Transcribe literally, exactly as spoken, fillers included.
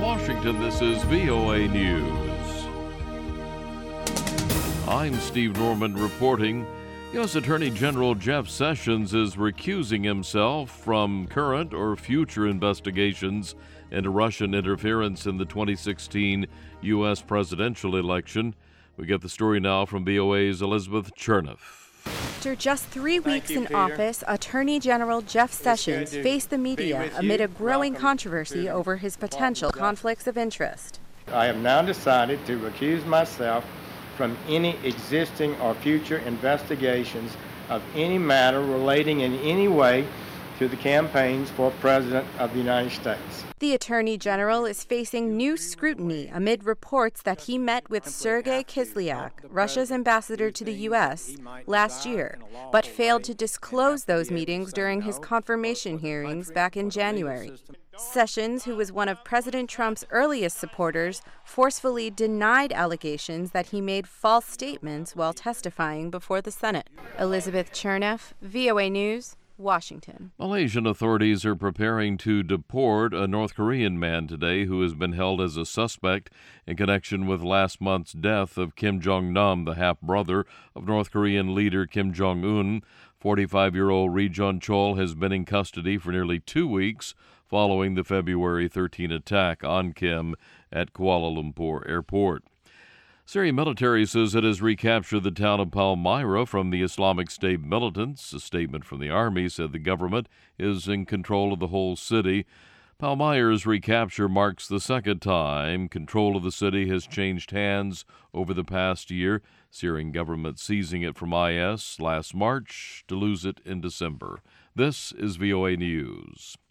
Washington, this is V O A News. I'm Steve Norman reporting. U S Attorney General Jeff Sessions is recusing himself from current or future investigations into Russian interference in the twenty sixteen U S presidential election. We get the story now from V O A's Elizabeth Chernoff. After just three weeks you, in Peter. office, Attorney General Jeff Sessions to faced the be media with amid you. a growing Welcome controversy to over his potential Department of conflicts of interest. I have now decided to recuse myself from any existing or future investigations of any matter relating in any way to the campaigns for President of the United States. The Attorney General is facing new scrutiny amid reports that he met with Sergei Kislyak, Russia's ambassador to the U S, last year, but failed to disclose those meetings during his confirmation hearings back in January. Sessions, who was one of President Trump's earliest supporters, forcefully denied allegations that he made false statements while testifying before the Senate. Elizabeth Chernoff, V O A News, Washington. Malaysian authorities are preparing to deport a North Korean man today who has been held as a suspect in connection with last month's death of Kim Jong-nam, the half-brother of North Korean leader Kim Jong-un. forty-five-year-old Ri Jun-chol has been in custody for nearly two weeks following the February thirteenth attack on Kim at Kuala Lumpur Airport. Syrian military says it has recaptured the town of Palmyra from the Islamic State militants. A statement from the army said the government is in control of the whole city. Palmyra's recapture marks the second time control of the city has changed hands over the past year. Syrian government seizing it from I S last March to lose it in December. This is V O A News.